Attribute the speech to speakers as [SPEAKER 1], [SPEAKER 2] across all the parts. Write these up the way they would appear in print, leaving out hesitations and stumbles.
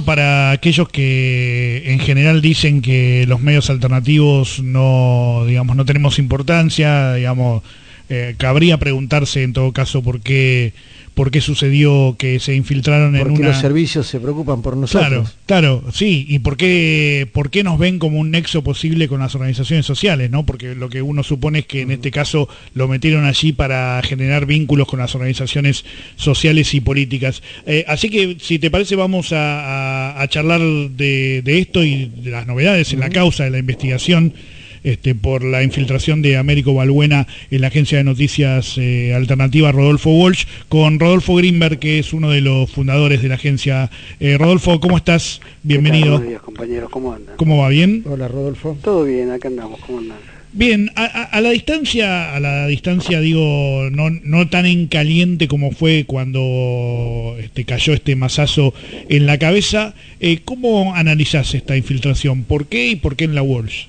[SPEAKER 1] para aquellos que en general dicen que los medios alternativos no, digamos, no tenemos importancia, digamos, cabría preguntarse en todo caso por qué sucedió que se infiltraron en una...
[SPEAKER 2] Porque los servicios se preocupan por nosotros.
[SPEAKER 1] Claro, sí, y por qué nos ven como un nexo posible con las organizaciones sociales, ¿no? Porque lo que uno supone es que en este caso lo metieron allí para generar vínculos con las organizaciones sociales y políticas. Así que, si te parece, vamos a charlar de esto y de las novedades en la causa de la investigación por la infiltración de Américo Balbuena en la agencia de noticias alternativa Rodolfo Walsh, con Rodolfo Grinberg, que es uno de los fundadores de la agencia. Rodolfo, ¿cómo estás? Bienvenido.
[SPEAKER 3] Buenos días, compañeros, ¿cómo andan?
[SPEAKER 1] ¿Cómo va? ¿Bien?
[SPEAKER 2] Hola, Rodolfo.
[SPEAKER 3] Todo bien, acá andamos, ¿cómo andan?
[SPEAKER 1] Bien, a la distancia digo, no tan en caliente como fue cuando cayó este mazazo en la cabeza. ¿Cómo analizás esta infiltración? ¿Por qué y por qué en la Walsh?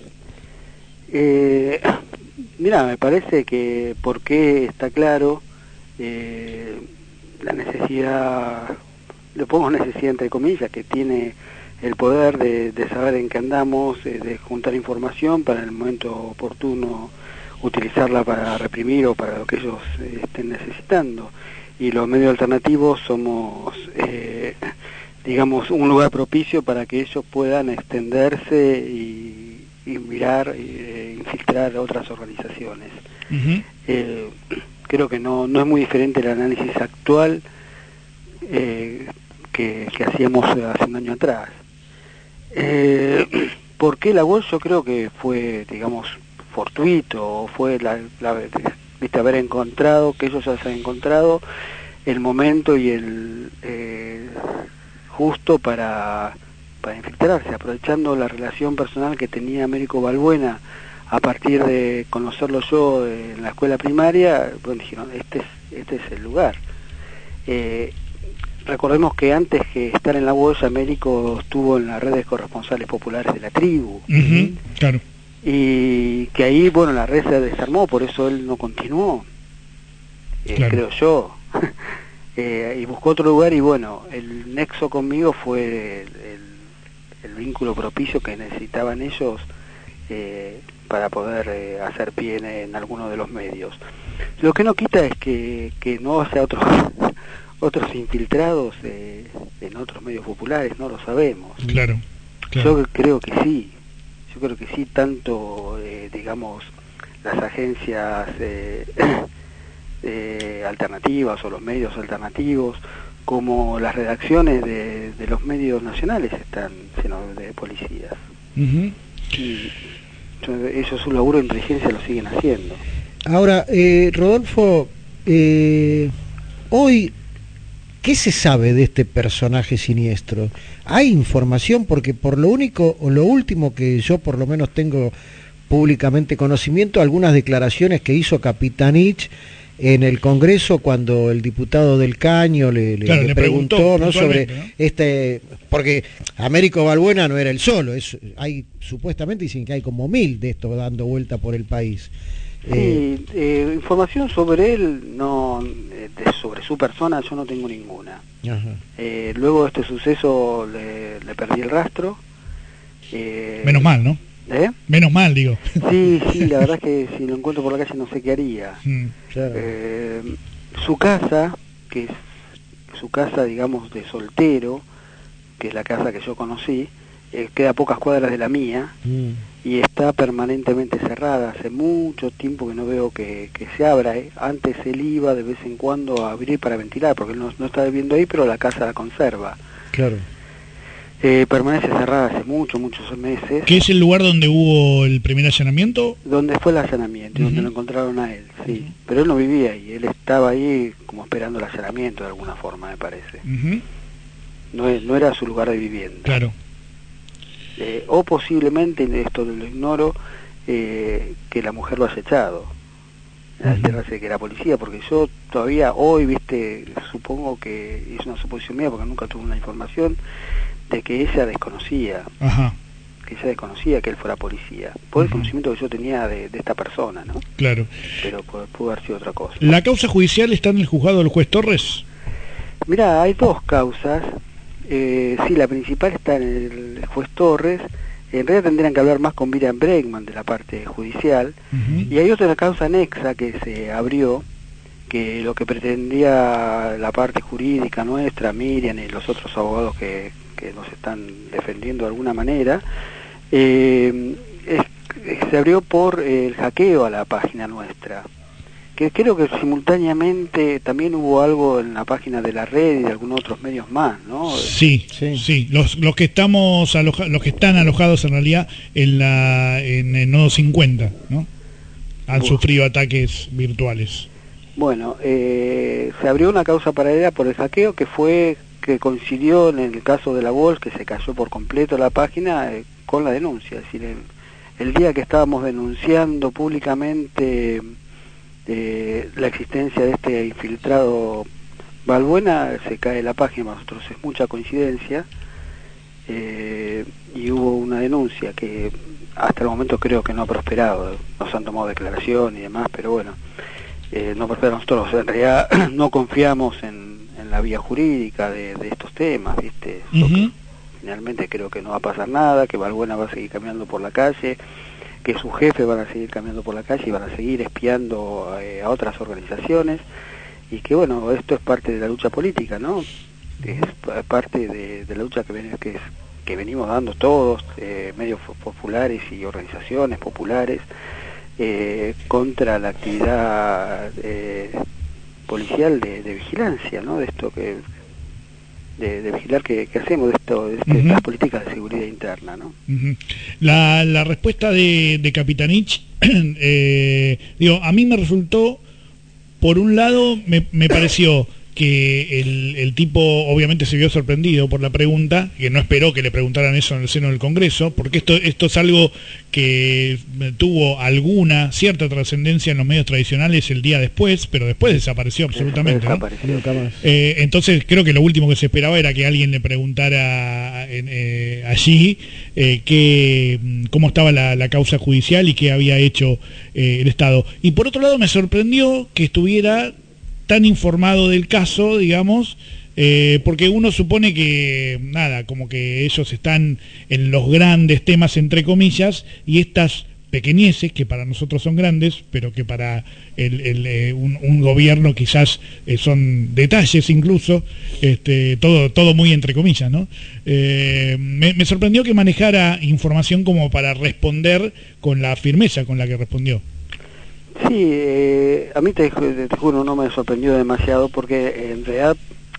[SPEAKER 3] Mira, me parece que porque está claro la necesidad, le pongo necesidad entre comillas, que tiene el poder de saber en qué andamos, de juntar información para en el momento oportuno utilizarla para reprimir o para lo que ellos estén necesitando. Y los medios alternativos somos, digamos, un lugar propicio para que ellos puedan extenderse y mirar infiltrar a otras organizaciones. Creo que no es muy diferente el análisis actual que hacíamos hace un año atrás. ¿Por qué la Walsh? Yo creo que fue, digamos, fortuito, fue viste, haber encontrado, que ellos hayan encontrado el momento y el justo para infiltrarse, aprovechando la relación personal que tenía Américo Balbuena a partir de conocerlo yo en la escuela primaria. Bueno, dijeron, este es el lugar. Recordemos que antes que estar en la Walsh, Américo estuvo en las redes corresponsales populares de la tribu.
[SPEAKER 1] Claro.
[SPEAKER 3] Y que ahí, bueno, la red se desarmó, por eso él no continuó, claro, creo yo. Y buscó otro lugar y bueno, el nexo conmigo fue el vínculo propicio que necesitaban ellos para poder hacer pie en alguno de los medios. Lo que no quita es que no haya otros infiltrados en otros medios populares, no lo sabemos.
[SPEAKER 1] Claro.
[SPEAKER 3] Yo creo que sí, tanto digamos las agencias alternativas o los medios alternativos como las redacciones de los medios nacionales están llenos de policías. Y ellos su laburo de inteligencia lo siguen haciendo.
[SPEAKER 2] Ahora, Rodolfo, hoy, ¿qué se sabe de este personaje siniestro? ¿Hay información? Porque por lo último que yo por lo menos tengo públicamente conocimiento, algunas declaraciones que hizo Capitanich en el Congreso cuando el diputado del Caño le preguntó, ¿no?, sobre, ¿no? Porque Américo Balbuena no era el solo, supuestamente dicen que hay como 1000 de estos dando vuelta por el país.
[SPEAKER 3] Sí, información sobre él, sobre su persona yo no tengo ninguna. Luego de este suceso le perdí el rastro.
[SPEAKER 1] Menos mal, ¿no? Menos mal, digo.
[SPEAKER 3] Sí, la verdad es que si lo encuentro por la calle no sé qué haría.
[SPEAKER 2] Claro.
[SPEAKER 3] Su casa, que es su casa, digamos, de soltero, que es la casa que yo conocí, queda a pocas cuadras de la mía, y está permanentemente cerrada. Hace mucho tiempo que no veo que se abra. Antes él iba de vez en cuando a abrir para ventilar, porque él no está viviendo ahí, pero la casa la conserva. Claro. Permanece cerrada hace muchos meses.
[SPEAKER 1] ¿Qué es el lugar donde hubo el primer allanamiento?
[SPEAKER 3] Donde fue el allanamiento, donde lo encontraron a él, sí. Pero él no vivía ahí, él estaba ahí como esperando el allanamiento de alguna forma, me parece. No era su lugar de vivienda.
[SPEAKER 1] Claro.
[SPEAKER 3] O posiblemente, esto lo ignoro, que la mujer lo haya echado. Al enterarse de que era policía, porque yo todavía hoy, viste, supongo que es una suposición mía porque nunca tuve una información de que ella desconocía, que él fuera policía, por el conocimiento que yo tenía de esta persona, ¿no?
[SPEAKER 1] Claro.
[SPEAKER 3] Pero pudo haber sido otra cosa.
[SPEAKER 1] ¿La causa judicial está en el juzgado del juez Torres?
[SPEAKER 3] Mirá, hay dos causas. Sí, la principal está en el juez Torres. En realidad tendrían que hablar más con Miriam Bregman de la parte judicial. Y hay otra causa anexa que se abrió, que lo que pretendía la parte jurídica nuestra, Miriam y los otros abogados que nos están defendiendo de alguna manera, se abrió por el hackeo a la página nuestra. Que creo que simultáneamente también hubo algo en la página de la red y de algunos otros medios más, ¿no?
[SPEAKER 1] Sí. Los que estamos los que están alojados en realidad en el nodo 50, ¿no? Han sufrido ataques virtuales.
[SPEAKER 3] Bueno, se abrió una causa paralela por el hackeo que coincidió en el caso de la Walsh, que se cayó por completo la página con la denuncia. Es decir, el día que estábamos denunciando públicamente la existencia de este infiltrado Balbuena, se cae la página. Para nosotros es mucha coincidencia, y hubo una denuncia que hasta el momento creo que no ha prosperado. Nos han tomado declaración y demás, pero bueno, no prosperó. Nosotros en realidad no confiamos en la vía jurídica de estos temas, ¿viste? Finalmente creo que no va a pasar nada, que Balbuena va a seguir caminando por la calle, que sus jefes van a seguir caminando por la calle y van a seguir espiando a otras organizaciones, y que bueno, esto es parte de la lucha política, ¿no? Es parte de la lucha que venimos dando todos, medios populares y organizaciones populares, contra la actividad policial de vigilancia, ¿no? De esto de vigilar que hacemos de estas políticas de seguridad interna, ¿no?
[SPEAKER 1] La respuesta de Capitanich, a mí me resultó, por un lado, me pareció que el tipo obviamente se vio sorprendido por la pregunta, que no esperó que le preguntaran eso en el seno del Congreso, porque esto es algo que tuvo alguna cierta trascendencia en los medios tradicionales el día después, pero después desapareció absolutamente, ¿no? Entonces creo que lo último que se esperaba era que alguien le preguntara allí cómo estaba la causa judicial y qué había hecho el Estado. Y por otro lado me sorprendió que estuviera tan informado del caso, digamos, porque uno supone que, como que ellos están en los grandes temas, entre comillas, y estas pequeñeces, que para nosotros son grandes, pero que para un gobierno quizás son detalles incluso, todo muy entre comillas, ¿no? Me sorprendió que manejara información como para responder con la firmeza con la que respondió.
[SPEAKER 3] Sí, a mí te juro, no me sorprendió demasiado, porque en realidad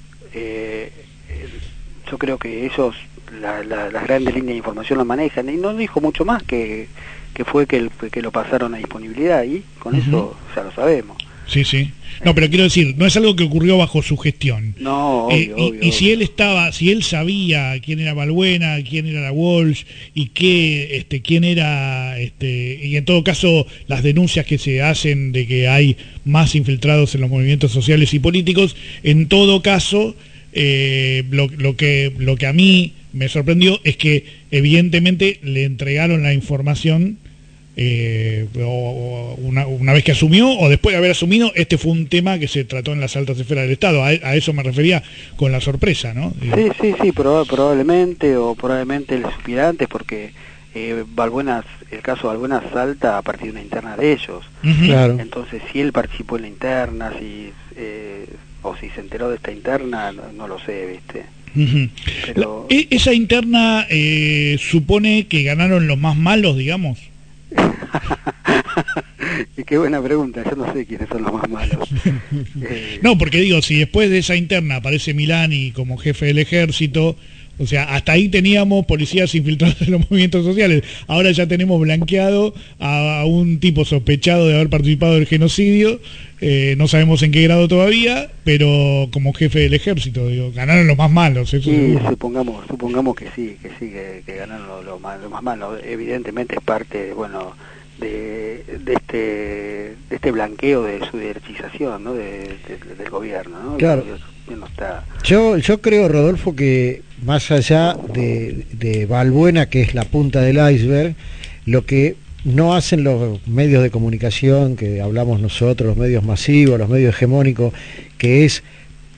[SPEAKER 3] yo creo que ellos las grandes líneas de información las manejan, y no dijo mucho más que fue que lo pasaron a disponibilidad, y con eso ya lo sabemos.
[SPEAKER 1] Sí. No, pero quiero decir, no es algo que ocurrió bajo su gestión.
[SPEAKER 3] No, obvio.
[SPEAKER 1] Y si él sabía quién era Balbuena, quién era la Walsh, y quién era, y en todo caso las denuncias que se hacen de que hay más infiltrados en los movimientos sociales y políticos, en todo caso, lo que a mí me sorprendió es que evidentemente le entregaron la información una vez que asumió, o después de haber asumido. Este fue un tema que se trató en las altas esferas del Estado, a eso me refería con la sorpresa, ¿no?
[SPEAKER 3] Sí, probablemente le supiera antes, porque el caso de Balbuena salta a partir de una interna de ellos.
[SPEAKER 2] Claro.
[SPEAKER 3] Entonces, si él participó en la interna, o si se enteró de esta interna, no lo sé, ¿viste? Pero
[SPEAKER 1] esa interna supone que ganaron los más malos, digamos.
[SPEAKER 3] Y qué buena pregunta, yo no sé quiénes son los más malos.
[SPEAKER 1] No, porque digo, si después de esa interna aparece Milani como jefe del ejército, o sea, hasta ahí teníamos policías infiltrados en los movimientos sociales, ahora ya tenemos blanqueado a un tipo sospechado de haber participado del genocidio, no sabemos en qué grado todavía, pero como jefe del ejército, digo, ganaron los más malos. Eso
[SPEAKER 3] sí, supongamos que sí, que ganaron los más malos. Evidentemente es parte, bueno, de este blanqueo de su derechización, ¿no? del gobierno, ¿no?
[SPEAKER 2] Claro.
[SPEAKER 3] No está...
[SPEAKER 2] Yo creo, Rodolfo, que más allá de Balbuena, que es la punta del iceberg, lo que no hacen los medios de comunicación que hablamos nosotros, los medios masivos, los medios hegemónicos, que es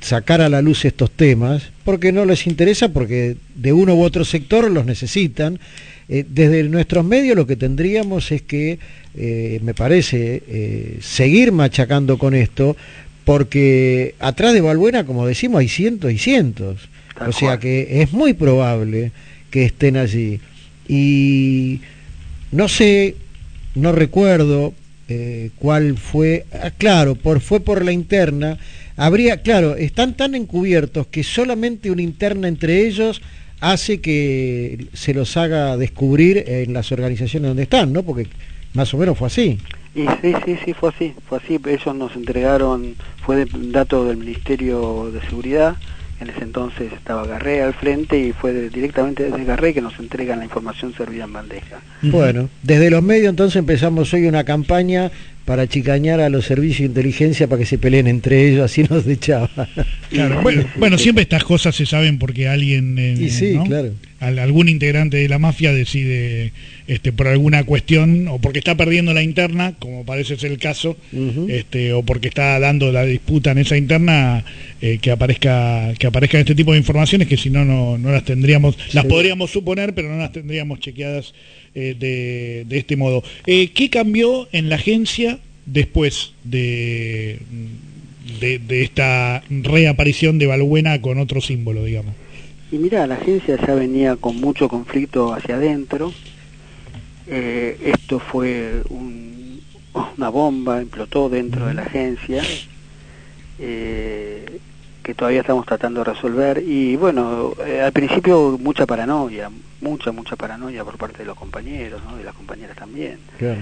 [SPEAKER 2] sacar a la luz estos temas, porque no les interesa, porque de uno u otro sector los necesitan. Desde nuestros medios lo que tendríamos es que, me parece, seguir machacando con esto, porque atrás de Balbuena, como decimos, hay cientos y cientos. O sea que es muy probable que estén allí. Y no sé, no recuerdo cuál fue. Claro, fue por la interna. Claro, están tan encubiertos que solamente una interna entre ellos hace que se los haga descubrir en las organizaciones donde están, ¿no? Porque más o menos fue así.
[SPEAKER 3] Y sí, fue así. Ellos nos entregaron, fue dato del Ministerio de Seguridad. En ese entonces estaba Garré al frente y fue directamente desde Garré que nos entregan la información servida en bandeja.
[SPEAKER 2] Bueno, desde los medios entonces empezamos hoy una campaña para chicañar a los servicios de inteligencia para que se peleen entre ellos, así nos echaba.
[SPEAKER 1] Claro, bueno, siempre estas cosas se saben porque alguien, ¿no?
[SPEAKER 2] Claro.
[SPEAKER 1] Algún integrante de la mafia decide por alguna cuestión, o porque está perdiendo la interna, como parece ser el caso, o porque está dando la disputa en esa interna, que aparezcan este tipo de informaciones que si no, no las tendríamos, las podríamos suponer, pero no las tendríamos chequeadas de este modo. ¿Qué cambió en la agencia después de esta reaparición de Balbuena con otro símbolo, digamos?
[SPEAKER 3] Y mira, la agencia ya venía con mucho conflicto hacia adentro. Esto fue una bomba, explotó dentro de la agencia, que todavía estamos tratando de resolver. Y bueno, al principio mucha paranoia por parte de los compañeros, ¿no? Y las compañeras también.
[SPEAKER 2] Claro.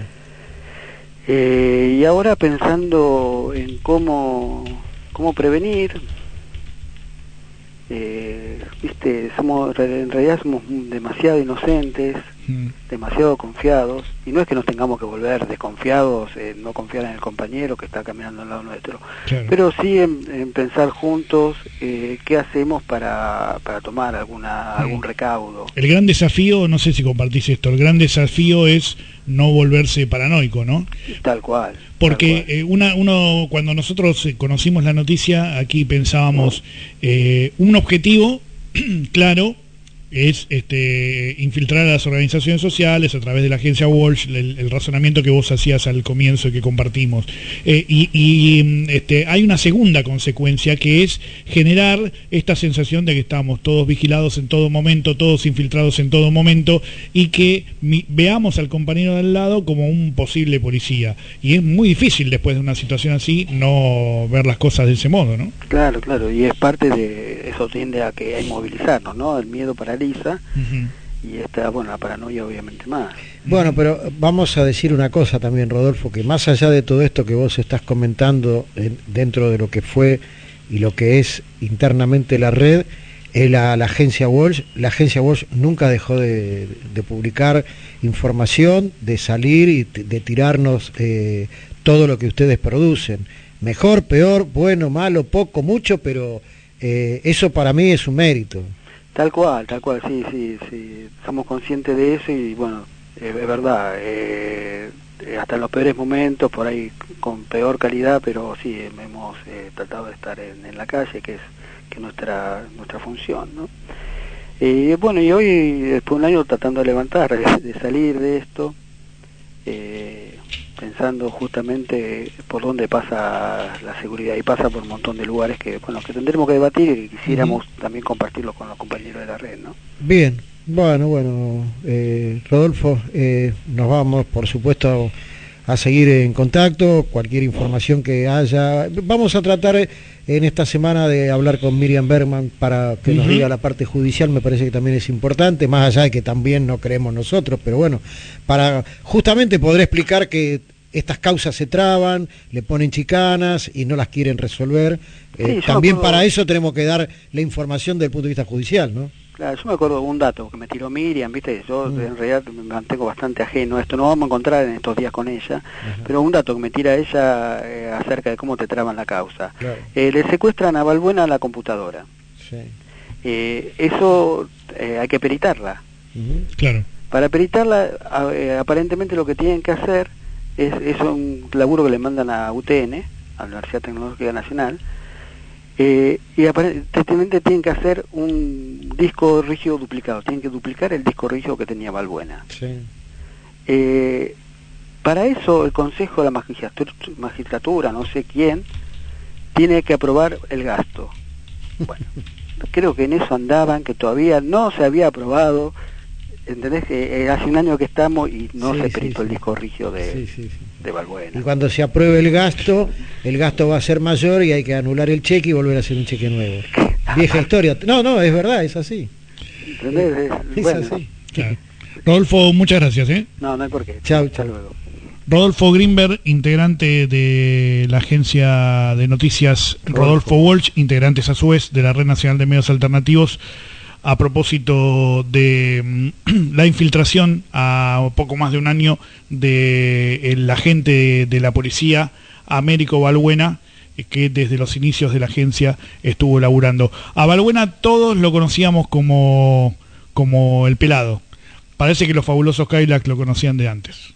[SPEAKER 3] Y ahora pensando en cómo prevenir, en realidad somos demasiado inocentes, demasiado confiados, y no es que nos tengamos que volver desconfiados, no confiar en el compañero que está caminando al lado nuestro, claro. Pero sí en pensar juntos qué hacemos para tomar algún recaudo.
[SPEAKER 1] El gran desafío, no sé si compartís esto, el gran desafío es no volverse paranoico, ¿no?
[SPEAKER 3] Tal cual.
[SPEAKER 1] Porque uno cuando nosotros conocimos la noticia, aquí pensábamos un objetivo claro es infiltrar a las organizaciones sociales a través de la agencia Walsh, el razonamiento que vos hacías al comienzo y que compartimos. Hay una segunda consecuencia que es generar esta sensación de que estamos todos vigilados en todo momento, todos infiltrados en todo momento, y que veamos al compañero de al lado como un posible policía. Y es muy difícil después de una situación así no ver las cosas de ese modo, ¿no?
[SPEAKER 3] Claro, y es parte de eso, tiende a que hay movilizarnos, ¿no? El miedo paraliza. Y la paranoia obviamente más.
[SPEAKER 2] Bueno, pero vamos a decir una cosa también, Rodolfo, que más allá de todo esto que vos estás comentando dentro de lo que fue y lo que es internamente la red, la agencia Walsh nunca dejó de publicar información, de salir y de tirarnos todo lo que ustedes producen. Mejor, peor, bueno, malo, poco, mucho, pero eso para mí es un mérito.
[SPEAKER 3] Tal cual, sí, somos conscientes de eso y bueno, es verdad, hasta en los peores momentos, por ahí con peor calidad, pero sí, hemos tratado de estar en la calle, que es nuestra función, ¿no? Y bueno, y hoy, después de un año tratando de levantar, de salir de esto, pensando justamente por dónde pasa la seguridad, y pasa por un montón de lugares que tendremos que debatir y que quisiéramos también compartirlo con los compañeros de la red, ¿no?
[SPEAKER 2] Bien, bueno, Rodolfo, nos vamos, por supuesto, a seguir en contacto, cualquier información que haya. Vamos a tratar en esta semana de hablar con Miriam Bergman para que nos diga la parte judicial, me parece que también es importante, más allá de que también no creemos nosotros, pero bueno, para justamente poder explicar que estas causas se traban, le ponen chicanas y no las quieren resolver. También para eso tenemos que dar la información desde el punto de vista judicial, ¿no?
[SPEAKER 3] Claro, yo me acuerdo de un dato que me tiró Miriam, ¿viste? Yo en realidad me mantengo bastante ajeno a esto, no vamos a encontrar en estos días con ella, pero un dato que me tira ella acerca de cómo te traban la causa. Claro. Le secuestran a Balbuena la computadora. Sí. Eso hay que peritarla.
[SPEAKER 1] Claro.
[SPEAKER 3] Para peritarla, aparentemente lo que tienen que hacer es un laburo que le mandan a UTN, a la Universidad Tecnológica Nacional, y aparentemente tienen que hacer un disco rígido duplicado, tienen que duplicar el disco rígido que tenía Balbuena.
[SPEAKER 2] Sí.
[SPEAKER 3] Para eso el Consejo de la Magistratura, no sé quién, tiene que aprobar el gasto. Bueno, creo que en eso andaban, que todavía no se había aprobado, ¿entendés? Hace un año que estamos y no se peritó el disco rígido de Balbuena.
[SPEAKER 2] Y cuando se apruebe el gasto va a ser mayor y hay que anular el cheque y volver a hacer un cheque nuevo. Vieja historia. No, es verdad, es así.
[SPEAKER 3] ¿Entendés?
[SPEAKER 2] Es
[SPEAKER 3] bueno,
[SPEAKER 2] así.
[SPEAKER 1] Claro. Rodolfo, muchas gracias.
[SPEAKER 3] No hay por qué.
[SPEAKER 2] Chau.
[SPEAKER 3] Hasta luego.
[SPEAKER 1] Rodolfo Greenberg, integrante de la agencia de noticias Rodolfo Walsh, integrantes a su vez de la Red Nacional de Medios Alternativos, a propósito de la infiltración a poco más de un año del agente de la policía, Américo Balbuena, que desde los inicios de la agencia estuvo laburando. A Balbuena todos lo conocíamos como el pelado. Parece que los fabulosos Cadillacs lo conocían de antes.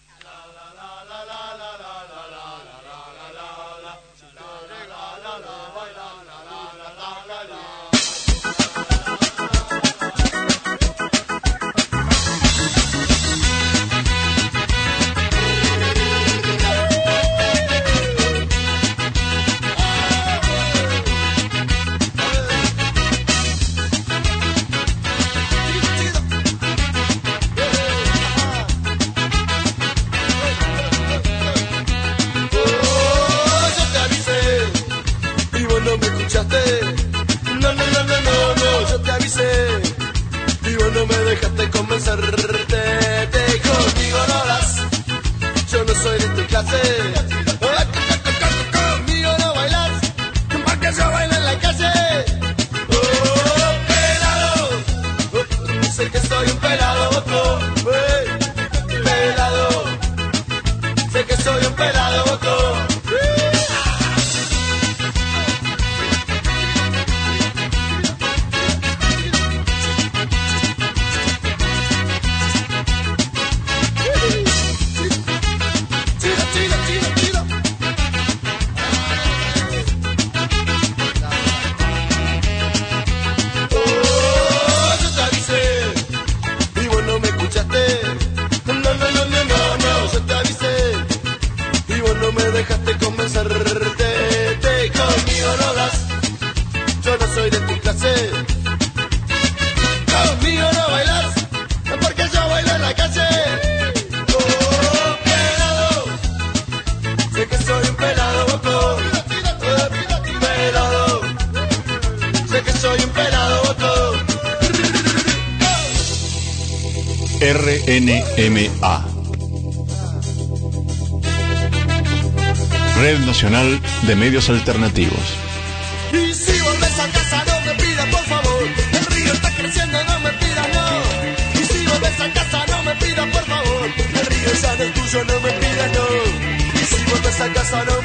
[SPEAKER 4] RNMA, Red Nacional de Medios Alternativos.
[SPEAKER 5] Y si volvés a casa no me pidas por favor, el río está creciendo, no me pidas no. Y si volvés a casa no me pidas por favor, el río ya no es tuyo, no me pidas no. Y si volvés a casa no